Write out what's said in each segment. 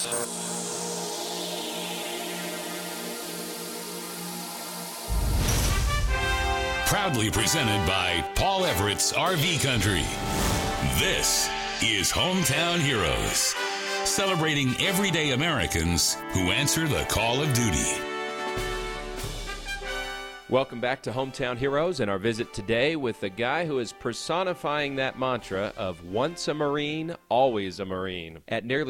Proudly presented by Paul Everett's RV Country. This is Hometown Heroes, celebrating everyday Americans who answer the call of duty. Welcome back to Hometown Heroes and our visit today with the guy who is personifying that mantra of once a Marine, always a Marine. At nearly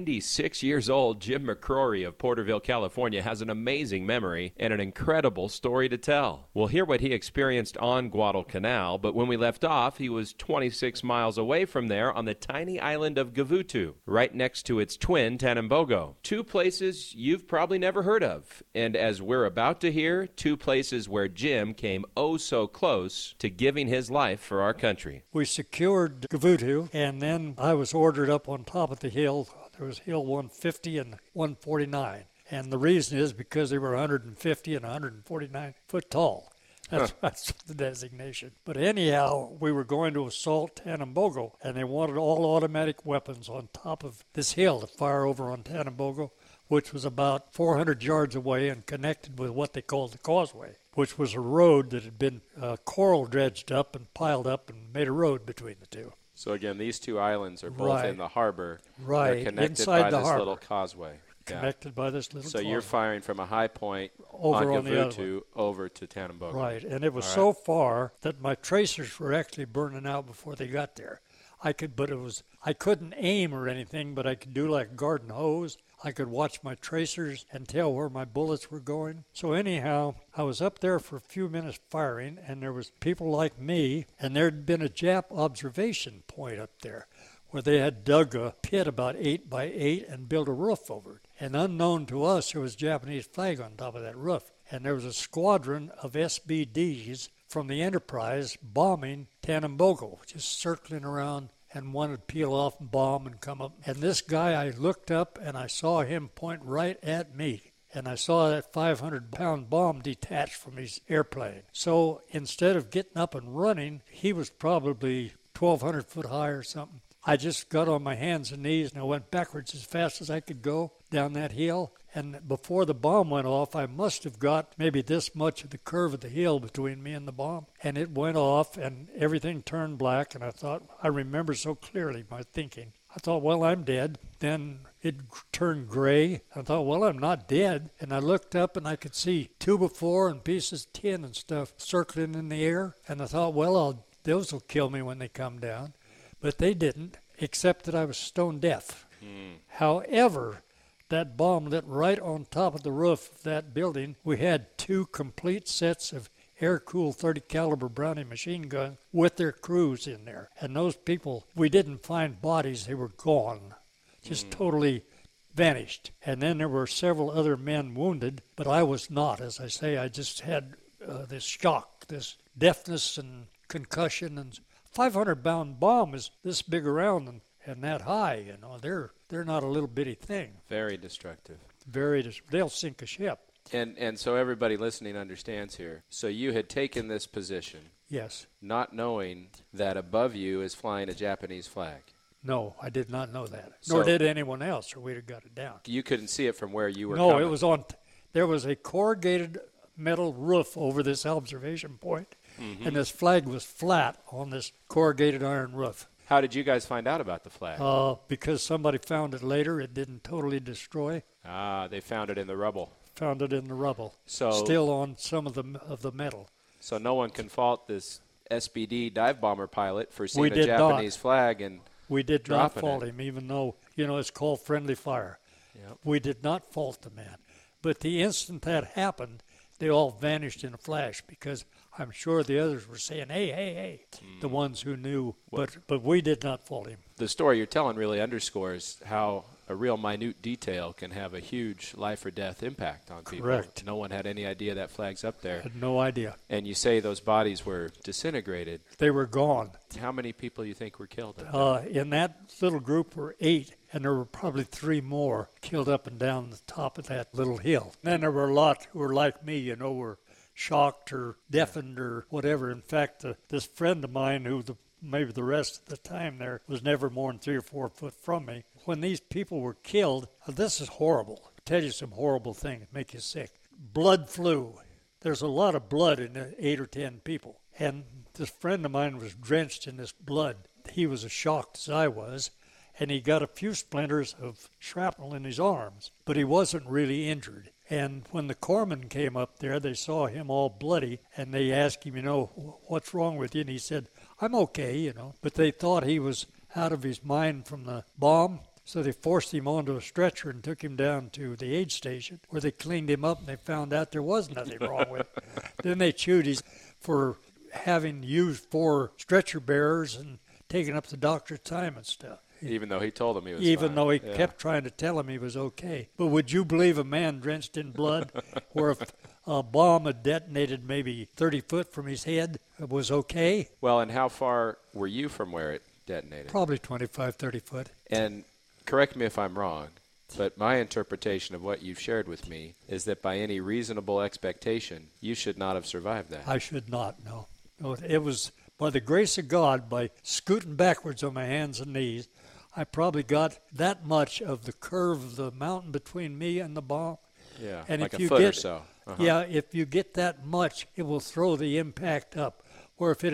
96 years old, Jim McCrory of Porterville, California has an amazing memory and an incredible story to tell. We'll hear what he experienced on Guadalcanal, but when we left off, he was 26 miles away from there on the tiny island of Gavutu, right next to its twin, Tanambogo. Two places you've probably never heard of, and as we're about to hear, two places where Jim came oh so close to giving his life for our country. We secured Gavutu, and then I was ordered up on top of the hill. There was Hill 150 and 149. And the reason is because they were 150 and 149 foot tall. That's the designation. But anyhow, we were going to assault Tanambogo, and they wanted all automatic weapons on top of this hill to fire over on Tanambogo, which was about 400 yards away and connected with what they called the causeway, which was a road that had been coral dredged up and piled up and made a road between the two. So again, these two islands are both in the harbor. Right, they're connected inside by the this harbor. little causeway. Connected by this little causeway. So you're firing from a high point over on Gavutu over to Tanambogo. Right, and it was so far that my tracers were actually burning out before they got there. I couldn't aim or anything, but I could do like garden hose. I could watch my tracers and tell where my bullets were going. So anyhow, I was up there for a few minutes firing, and there was people like me, and there'd been a Jap observation point up there where they had dug a pit about 8 by 8 and built a roof over it. And unknown to us, there was a Japanese flag on top of that roof. And there was a squadron of SBDs from the Enterprise bombing Tanambogo, just circling around, and one would peel off and bomb and come up. And this guy, I looked up and I saw him point right at me. And I saw that 500-pound bomb detached from his airplane. So instead of getting up and running, he was probably 1,200 foot high or something. I just got on my hands and knees and I went backwards as fast as I could go down that hill. And before the bomb went off, I must have got maybe this much of the curve of the hill between me and the bomb. And it went off and everything turned black. And I remember so clearly my thinking. I thought, well, I'm dead. Then it turned gray. I thought, well, I'm not dead. And I looked up and I could see 2x4 and pieces of tin and stuff circling in the air. And I thought, well, those will kill me when they come down. But they didn't, except that I was stone deaf. However, that bomb lit right on top of the roof of that building. We had 2 complete sets of air-cooled 30 caliber Browning machine guns with their crews in there. And those people, we didn't find bodies. They were gone, just totally vanished. And then there were several other men wounded, but I was not. As I say, I just had this shock, this deafness and concussion. And 500-pound bomb is this big around and that high, you know. They're not a little bitty thing. Very destructive. They'll sink a ship. And so everybody listening understands here. So you had taken this position. Yes. Not knowing that above you is flying a Japanese flag. No, I did not know that. Nor did anyone else, or we'd have got it down. You couldn't see it from where you were coming. No, it was there was a corrugated metal roof over this observation point, and this flag was flat on this corrugated iron roof. How did you guys find out about the flag? Because somebody found it later. It didn't totally destroy. They found it in the rubble. Found it in the rubble. So still on some of the metal. So no one can fault this SBD dive bomber pilot for seeing a Japanese flag and we did not fault it. him, even though, it's called friendly fire. Yep. We did not fault the man. But the instant that happened, they all vanished in a flash because I'm sure the others were saying, hey, the ones who knew. But we did not fault him. The story you're telling really underscores how a real minute detail can have a huge life or death impact on people. Correct. No one had any idea that flag's up there. Had no idea. And you say those bodies were disintegrated. They were gone. How many people you think were killed? In that little group were 8, and there were probably 3 more killed up and down the top of that little hill. And then there were a lot who were like me, were shocked or deafened or whatever. In fact, this friend of mine who maybe the rest of the time there was never more than 3 or 4 foot from me, when these people were killed, this is horrible. I'll tell you some horrible things, make you sick. Blood flew. There's a lot of blood in the 8 or 10 people. And this friend of mine was drenched in this blood. He was as shocked as I was, and he got a few splinters of shrapnel in his arms, but he wasn't really injured. And when the corpsman came up there, they saw him all bloody, and they asked him, what's wrong with you? And he said, I'm okay, But they thought he was out of his mind from the bomb, so they forced him onto a stretcher and took him down to the aid station, where they cleaned him up, and they found out there was nothing wrong with him. Then they chewed him for having used 4 stretcher bearers and taking up the doctor's time and stuff. Even though he told him he was Even fine. though he kept trying to tell him he was okay. But would you believe a man drenched in blood, where if a bomb had detonated maybe 30 foot from his head, it was okay? Well, and how far were you from where it detonated? Probably 25, 30 foot. And correct me if I'm wrong, but my interpretation of what you've shared with me is that by any reasonable expectation, you should not have survived that. I should not, no. No, it was by the grace of God, by scooting backwards on my hands and knees, I probably got that much of the curve of the mountain between me and the bomb. Yeah, and like if a you foot get, or so. Yeah, if you get that much, it will throw the impact up. Where if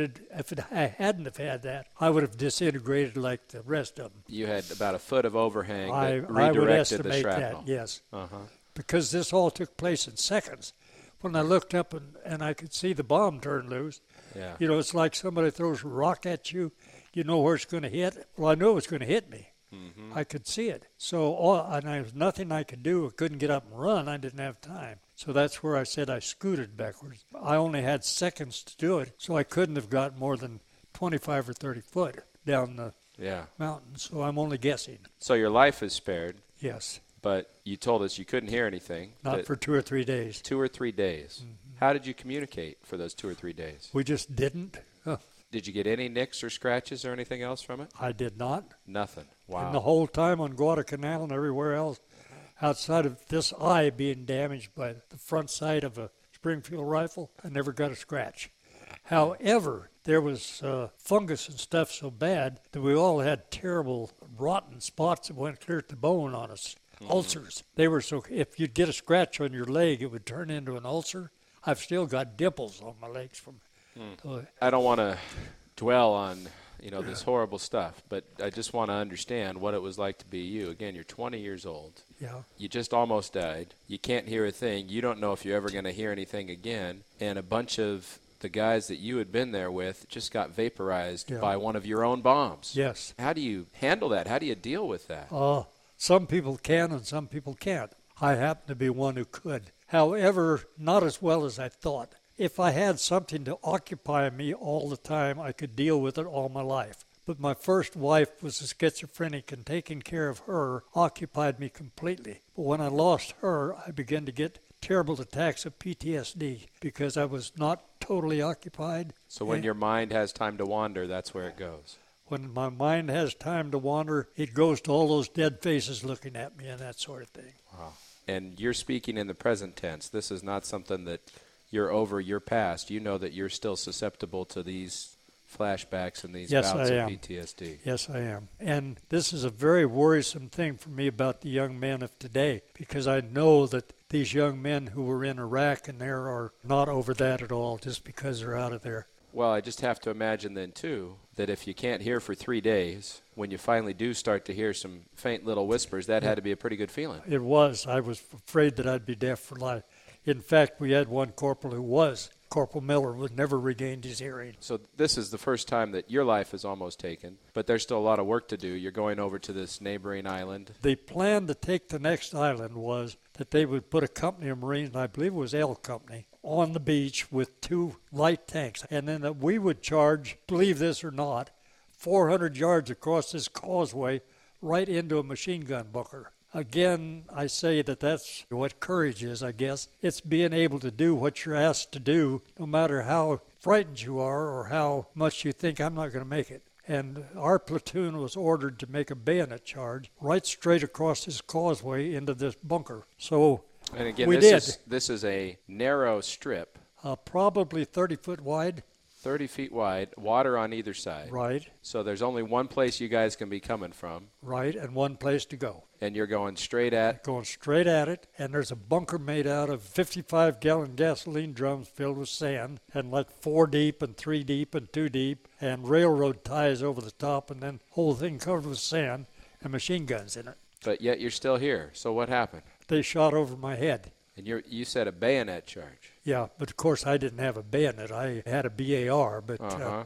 I hadn't have had that, I would have disintegrated like the rest of them. You had about a foot of overhang that I would redirected the estimate shrapnel. that, yes. Because this all took place in seconds. When I looked up and I could see the bomb turn loose, Yeah. It's like somebody throws a rock at you. You know where it's going to hit. Well, I knew it was going to hit me. I could see it. So there was nothing I could do. I couldn't get up and run. I didn't have time. So that's where I said I scooted backwards. I only had seconds to do it, so I couldn't have got more than 25 or 30 foot down the mountain. So I'm only guessing. So your life is spared. Yes. But you told us you couldn't hear anything. Not for 2 or 3 days. 2 or 3 days. How did you communicate for those 2 or 3 days? We just didn't. Did you get any nicks or scratches or anything else from it? I did not. Nothing. Wow. And the whole time on Guadalcanal and everywhere else, outside of this eye being damaged by the front sight of a Springfield rifle, I never got a scratch. However, there was fungus and stuff so bad that we all had terrible rotten spots that went clear to the bone on us. Ulcers. They were so, if you'd get a scratch on your leg, it would turn into an ulcer. I've still got dimples on my legs from I don't want to dwell on, this horrible stuff, but I just want to understand what it was like to be you. Again, you're 20 years old. Yeah. You just almost died. You can't hear a thing. You don't know if you're ever going to hear anything again. And a bunch of the guys that you had been there with just got vaporized by one of your own bombs. Yes. How do you handle that? How do you deal with that? Some people can and some people can't. I happen to be one who could. However, not as well as I thought. If I had something to occupy me all the time, I could deal with it all my life. But my first wife was a schizophrenic, and taking care of her occupied me completely. But when I lost her, I began to get terrible attacks of PTSD because I was not totally occupied. So when your mind has time to wander, that's where it goes. When my mind has time to wander, it goes to all those dead faces looking at me and that sort of thing. Wow. And you're speaking in the present tense. This is not something that you're over your past. You know that you're still susceptible to these flashbacks and these bouts of PTSD. Yes, I am. And this is a very worrisome thing for me about the young men of today, because I know that these young men who were in Iraq and there are not over that at all just because they're out of there. Well, I just have to imagine then, too, that if you can't hear for 3 days, when you finally do start to hear some faint little whispers, that had to be a pretty good feeling. It was. I was afraid that I'd be deaf for life. In fact, we had one corporal who was. Corporal Miller would never regained his hearing. So this is the first time that your life is almost taken, but there's still a lot of work to do. You're going over to this neighboring island. The plan to take the next island was that they would put a company of Marines, and I believe it was L Company, on the beach with 2 light tanks. And then that we would charge, believe this or not, 400 yards across this causeway right into a machine gun bunker. Again, I say that that's what courage is, I guess. It's being able to do what you're asked to do, no matter how frightened you are or how much you think I'm not going to make it. And our platoon was ordered to make a bayonet charge right straight across this causeway into this bunker. So and again, we this is a narrow strip. Probably 30 foot wide. 30 feet wide, water on either side. Right. So there's only one place you guys can be coming from. Right, and one place to go. And you're going straight at? Going straight at it, and there's a bunker made out of 55-gallon gasoline drums filled with sand, and like 4 deep and 3 deep and 2 deep, and railroad ties over the top, and then whole thing covered with sand and machine guns in it. But yet you're still here. So what happened? They shot over my head. And you said a bayonet charge. Yeah, but of course I didn't have a bayonet. I had a BAR, but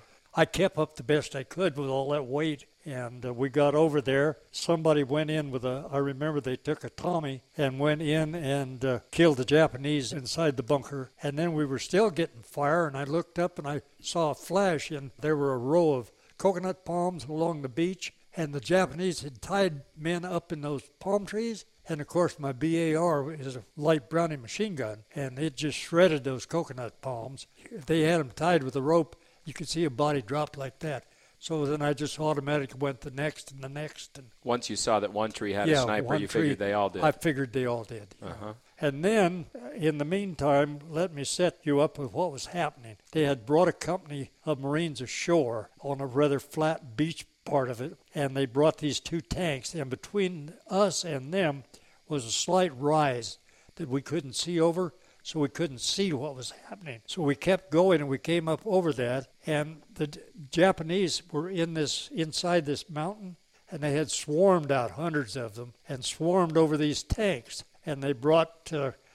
I kept up the best I could with all that weight. And we got over there. Somebody went in I remember they took a Tommy and went in and killed the Japanese inside the bunker. And then we were still getting fire, and I looked up and I saw a flash, and there were a row of coconut palms along the beach. And the Japanese had tied men up in those palm trees. And, of course, my BAR is a light Browning machine gun, and it just shredded those coconut palms. They had them tied with a rope. You could see a body drop like that. So then I just automatically went the next and the next. And once you saw that one tree had a sniper, you figured they all did. I figured they all did. And then, in the meantime, let me set you up with what was happening. They had brought a company of Marines ashore on a rather flat beach part of it, and they brought these 2 tanks, and between us and them was a slight rise that we couldn't see over, so we couldn't see what was happening. So we kept going, and we came up over that, and the Japanese were inside this mountain, and they had swarmed out, hundreds of them, and swarmed over these tanks, and they brought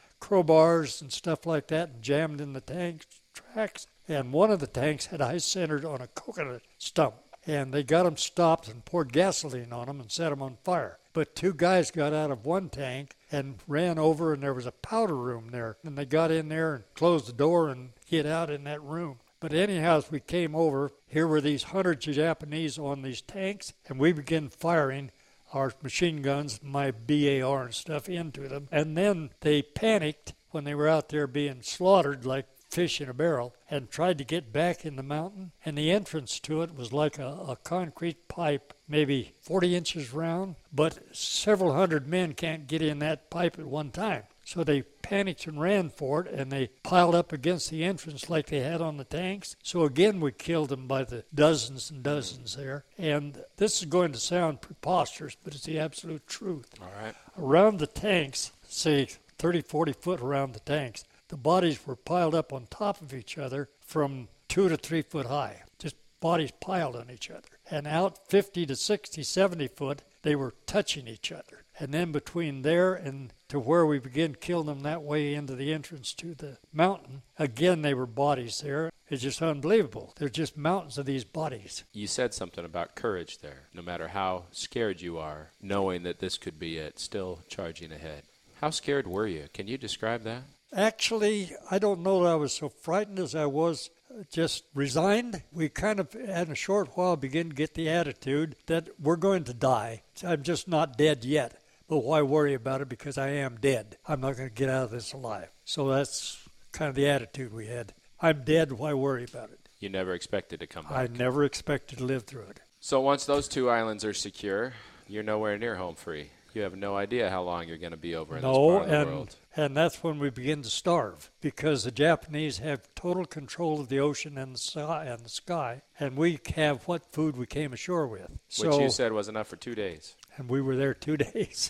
crowbars and stuff like that and jammed in the tank tracks, and one of the tanks had ice-centered on a coconut stump. And they got them stopped and poured gasoline on them and set them on fire. But 2 guys got out of one tank and ran over, and there was a powder room there. And they got in there and closed the door and hid out in that room. But anyhow, as we came over, here were these hundreds of Japanese on these tanks, and we began firing our machine guns, my BAR and stuff, into them. And then they panicked when they were out there being slaughtered like fish in a barrel, and tried to get back in the mountain, and the entrance to it was like a concrete pipe, maybe 40 inches round, but several hundred men can't get in that pipe at one time. So they panicked and ran for it, and they piled up against the entrance like they had on the tanks. So again, we killed them by the dozens and dozens there. And this is going to sound preposterous, but it's the absolute truth. All right. Around the tanks, say 30, 40 foot around the tanks, the bodies were piled up on top of each other from 2 to 3 foot high, just bodies piled on each other. And out 50 to 60, 70 foot, they were touching each other. And then between there and to where we began killing them that way into the entrance to the mountain, again, they were bodies there. It's just unbelievable. They're just mountains of these bodies. You said something about courage there. No matter how scared you are, knowing that this could be it, still charging ahead. How scared were you? Can you describe that? Actually, I don't know that I was so frightened as I was just resigned. We kind of, in a short while, began to get the attitude that we're going to die. I'm just not dead yet. But why worry about it, because I am dead. I'm not going to get out of this alive. So that's kind of the attitude we had. I'm dead, why worry about it? You never expected to come back. I never expected to live through it. So once those 2 islands are secure, you're nowhere near home free. You have no idea how long you're going to be over in this part of the world. And that's when we begin to starve, because the Japanese have total control of the ocean and the sky, and we have what food we came ashore with. Which you said was enough for 2 days. And we were there 2 days.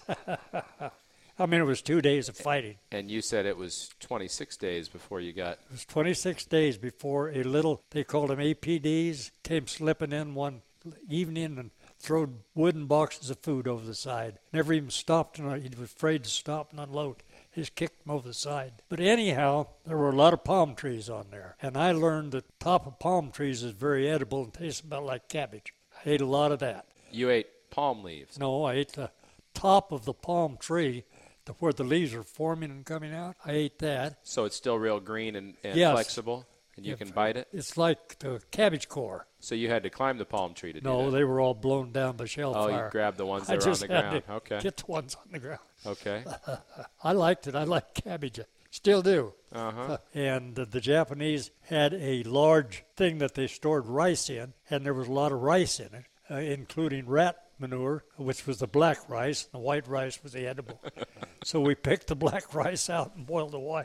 I mean, it was 2 days of fighting. And you said it was 26 days before you got... It was 26 days before a little, they called them APDs, came slipping in one evening and throwed wooden boxes of food over the side. Never even stopped, and he was afraid to stop and unload. He just kicked them over the side. But anyhow, there were a lot of palm trees on there. And I learned that the top of palm trees is very edible and tastes about like cabbage. I ate a lot of that. You ate palm leaves? No, I ate the top of the palm tree, where the leaves are forming and coming out. I ate that. So it's still real green and yes. Flexible? And you can bite it? It's like the cabbage core. So you had to climb the palm tree to do that? No, they were all blown down by shellfire. Oh, you grabbed the ones that were on the ground. Okay. Get the ones on the ground. Okay. I liked it. I liked cabbage. Still do. Uh-huh. And the Japanese had a large thing that they stored rice in, and there was a lot of rice in it, including rat manure, which was the black rice, and the white rice was the edible. So we picked the black rice out and boiled the white.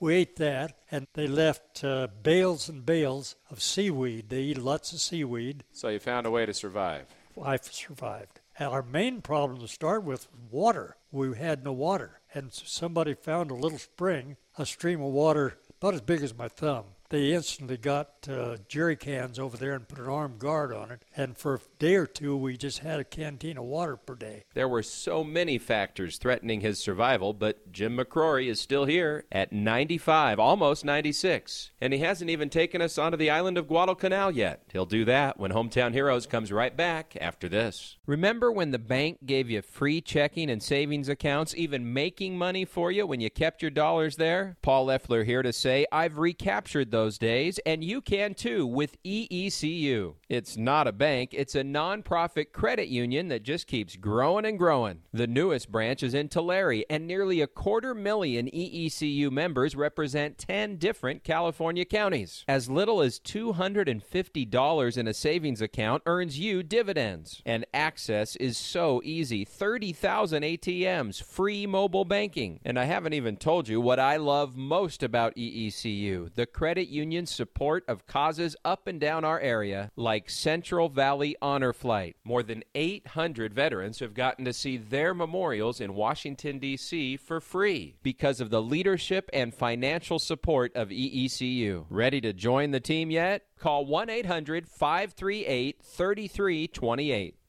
We ate that, and they left bales and bales of seaweed. They eat lots of seaweed. So you found a way to survive. I survived. And our main problem to start with was water. We had no water. And somebody found a little spring, a stream of water about as big as my thumb. They instantly got jerry cans over there and put an armed guard on it. And for a day or two, we just had a canteen of water per day. There were so many factors threatening his survival, but Jim McCrory is still here at 95, almost 96. And he hasn't even taken us onto the island of Guadalcanal yet. He'll do that when Hometown Heroes comes right back after this. Remember when the bank gave you free checking and savings accounts, even making money for you when you kept your dollars there? Paul Leffler here to say I've recaptured those days, and you can too with EECU. It's not a bank, it's a nonprofit credit union that just keeps growing and growing. The newest branch is in Tulare, and nearly 250,000 EECU members represent 10 different California counties. As little as $250 in a savings account earns you dividends. And access is so easy. 30,000 ATMs, free mobile banking. And I haven't even told you what I love most about EECU, the credit union's support of causes up and down our area, like Central Valley Honor Flight. More than 800 veterans have gotten to see their memorials in Washington, D.C. for free because of the leadership and financial support of EECU. Ready to join the team yet? Call 1-800-538-3328.